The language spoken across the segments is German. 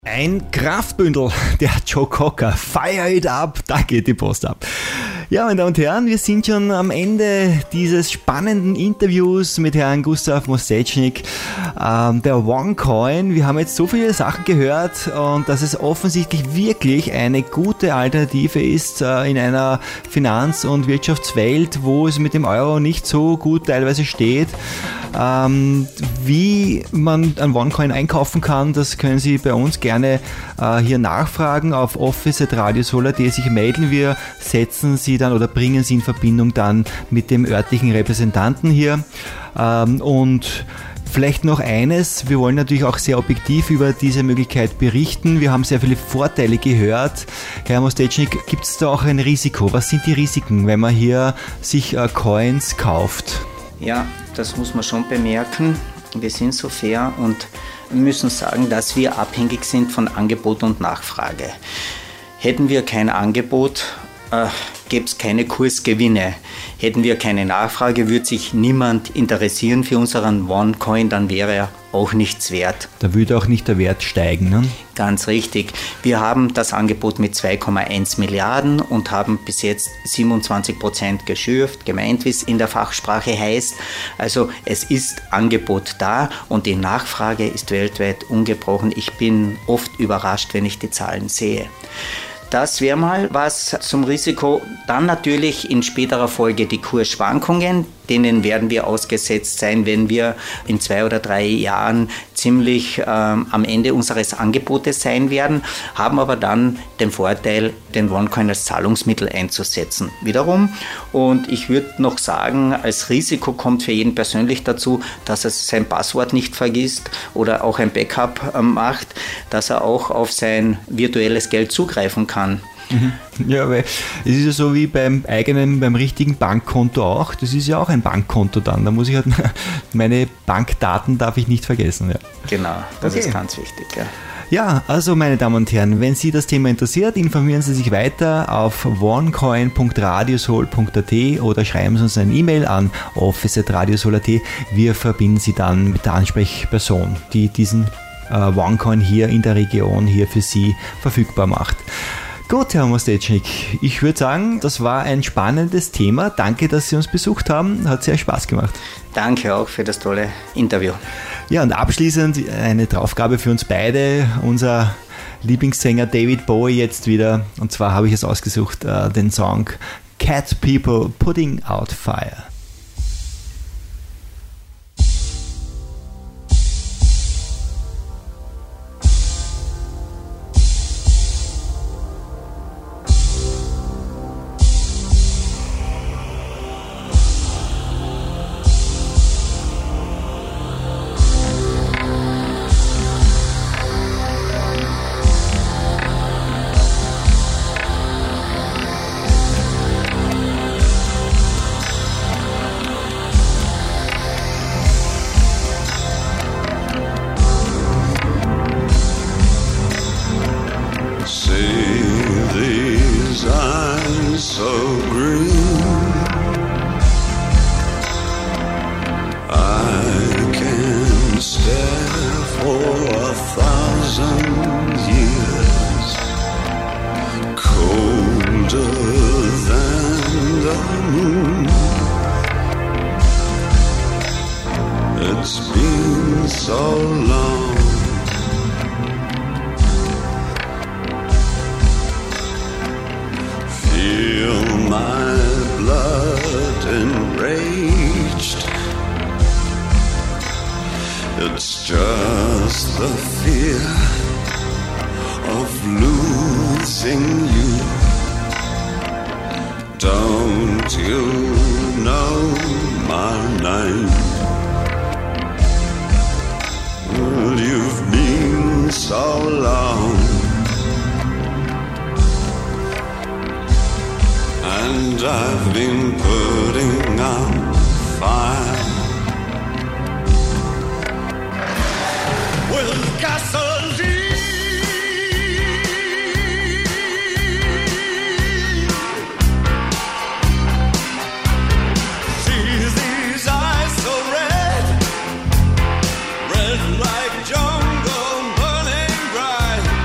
Ein Kraftbündel, der Joe Cocker. Fire it up, da geht die Post ab. Ja, meine Damen und Herren, wir sind schon am Ende dieses spannenden Interviews mit Herrn Gustav Mostecznik, der OneCoin. Wir haben jetzt so viele Sachen gehört und dass es offensichtlich wirklich eine gute Alternative ist in einer Finanz- und Wirtschaftswelt, wo es mit dem Euro nicht so gut teilweise steht. Wie man ein OneCoin einkaufen kann, das können Sie bei uns gerne hier nachfragen auf office@radiosolar.at. Sich melden wir, setzen Sie dann oder bringen Sie in Verbindung dann mit dem örtlichen Repräsentanten hier. Und vielleicht noch eines, wir wollen natürlich auch sehr objektiv über diese Möglichkeit berichten. Wir haben sehr viele Vorteile gehört. Herr Mostecznik, gibt es da auch ein Risiko? Was sind die Risiken, wenn man hier sich Coins kauft? Ja, das muss man schon bemerken. Wir sind so fair und müssen sagen, dass wir abhängig sind von Angebot und Nachfrage. Hätten wir kein Angebot, gäbe es keine Kursgewinne. Hätten wir keine Nachfrage, würde sich niemand interessieren für unseren OneCoin, dann wäre er auch nichts wert. Da würde auch nicht der Wert steigen, ne? Ganz richtig. Wir haben das Angebot mit 2,1 Milliarden und haben bis jetzt 27% geschürft, gemeint, wie es in der Fachsprache heißt. Also es ist Angebot da und die Nachfrage ist weltweit ungebrochen. Ich bin oft überrascht, wenn ich die Zahlen sehe. Das wäre mal was zum Risiko. Dann natürlich in späterer Folge die Kursschwankungen. Denen werden wir ausgesetzt sein, wenn wir in 2 oder 3 Jahren ziemlich am Ende unseres Angebotes sein werden, haben aber dann den Vorteil, den OneCoin als Zahlungsmittel einzusetzen. Wiederum, und ich würde noch sagen, als Risiko kommt für jeden persönlich dazu, dass er sein Passwort nicht vergisst oder auch ein Backup macht, dass er auch auf sein virtuelles Geld zugreifen kann. Ja, weil es ist ja so wie beim richtigen Bankkonto auch. Das ist ja auch ein Bankkonto dann. Da muss ich halt meine Bankdaten darf ich nicht vergessen. Ja. Genau, das ist ganz wichtig. Ja. Ja, also meine Damen und Herren, wenn Sie das Thema interessiert, informieren Sie sich weiter auf onecoin.radiosolar.at oder schreiben Sie uns eine E-Mail an office@radiosolar.at. Wir verbinden Sie dann mit der Ansprechperson, die diesen OneCoin hier in der Region hier für Sie verfügbar macht. Gut, Herr Mostecznik, ich würde sagen, das war ein spannendes Thema. Danke, dass Sie uns besucht haben. Hat sehr Spaß gemacht. Danke auch für das tolle Interview. Ja, und abschließend eine Draufgabe für uns beide. Unser Lieblingssänger David Bowie jetzt wieder. Und zwar habe ich es ausgesucht, den Song Cat People Putting Out Fire. It's just the fear of losing you. Don't you know my name? Well, you've been so long, and I've been putting out fire. With gasoline, see these eyes so red, red like jungle burning bright.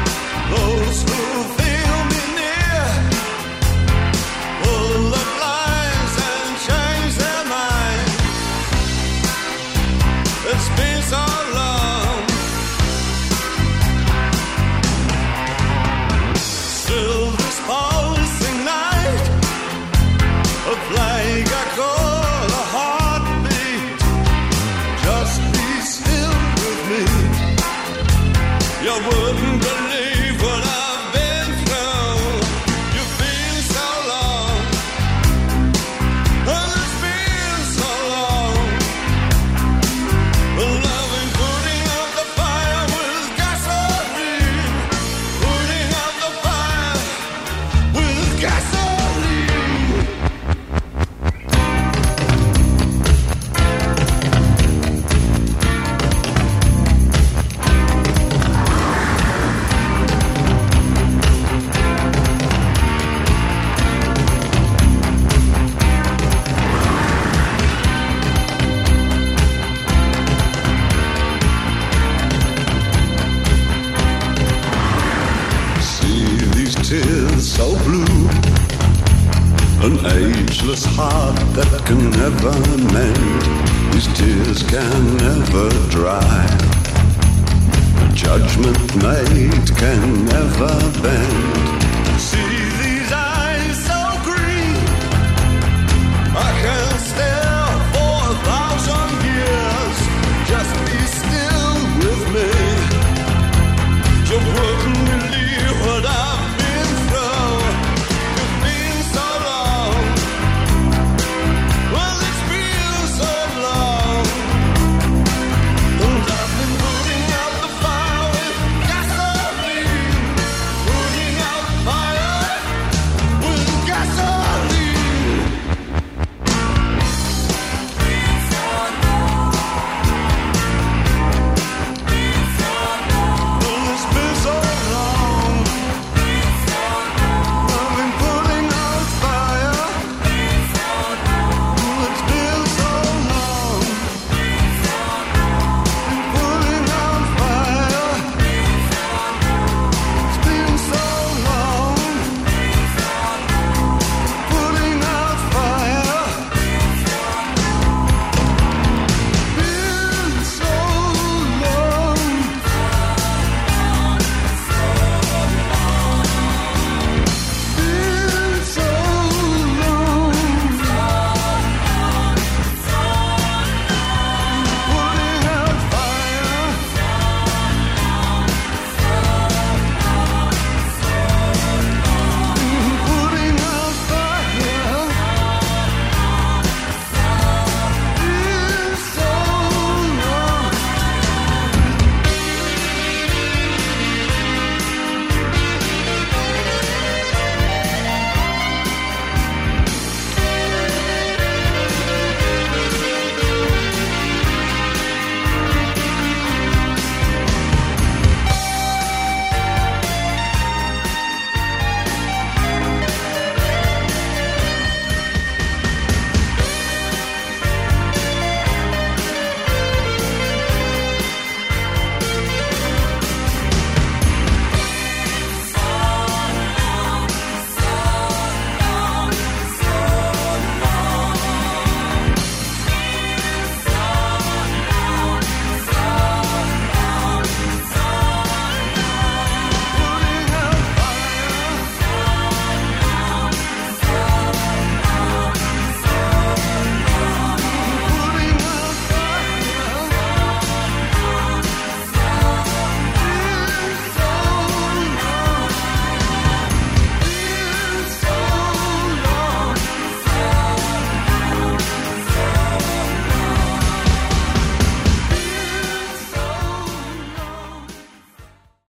so blue. An ageless heart that can never mend, whose tears can never dry. A judgment made can never bend. See these eyes so green, I can stare for 1,000 years. Just be still with me. You wouldn't believe what I've